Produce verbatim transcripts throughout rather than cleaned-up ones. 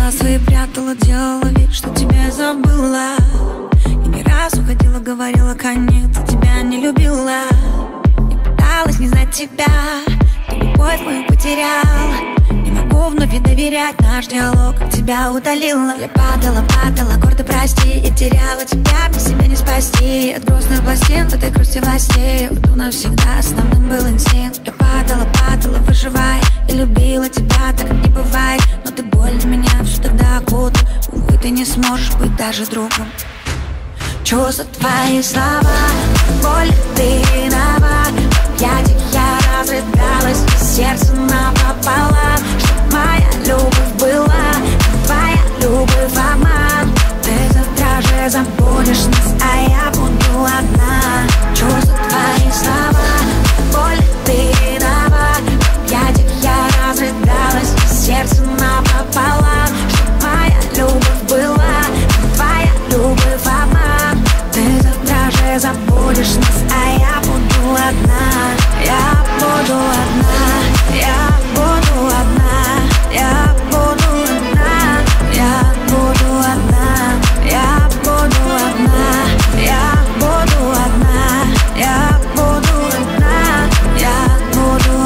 Слова свои прятала, делала вид, что тебя забыла. И не раз уходила, говорила конец, тебя не любила. Я пыталась не знать тебя, ты любовь мою потерял. Не могу вновь и доверять, наш диалог тебя удалила. Я падала, падала, гордо прости, и теряла тебя, без себя не спасти. От грустных пластин в этой грусти властей уйду навсегда, основным был инстинкт. Я падала, падала, выживая, и любила тебя, так не бывает. Но ты боль для меня всю тогда окутала. Увы, ты не сможешь быть даже другом. Чувства твои слова, боль, ты виноват. Я тебя разрыдалась, и сердце напополам. Чтоб моя любовь была, твоя любовь обман. Ты завтра же забудешь нас, а я буду одна. Чувства твои слова, боль, ты виноват. Я тебя разрыдалась, и сердце напополам. Чтоб моя любовь была, твоя любовь обман. Ты завтра же забудешь нас, а я буду одна. Я буду одна, я буду одна, я буду одна, я буду одна, я буду одна, я буду одна, я буду одна, я буду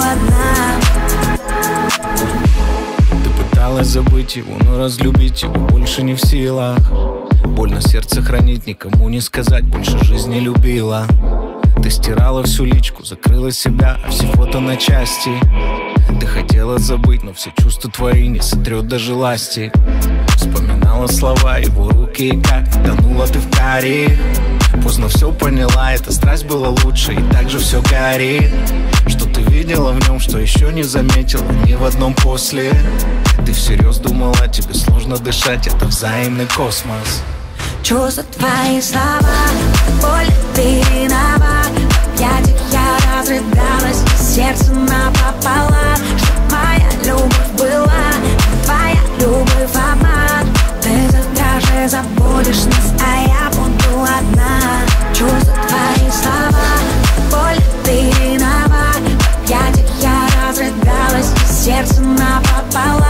одна. Ты пыталась забыть его, но разлюбить его больше не в силах. Больно сердце хранить, никому не сказать, больше жизни любила. Ты стирала всю личку, закрыла себя, а все фото на части. Ты хотела забыть, но все чувства твои не сотрет даже ластик. Вспоминала слова, его руки, и как тонула ты в каре. Поздно все поняла, эта страсть была лучше, и так же все горит. Что ты видела в нем, что еще не заметила ни в одном после. Ты всерьез думала, тебе сложно дышать, это взаимный космос. Чувства твои слова, боль, ты виноват. Я тебя разрыдалась, и сердце напополам. Чтоб моя любовь была, твоя любовь обман. Ты завтра же забудешь нас, а я буду одна. Чувства твои слова, боль, ты виноват. Я тебя разрыдалась, и сердце напополам.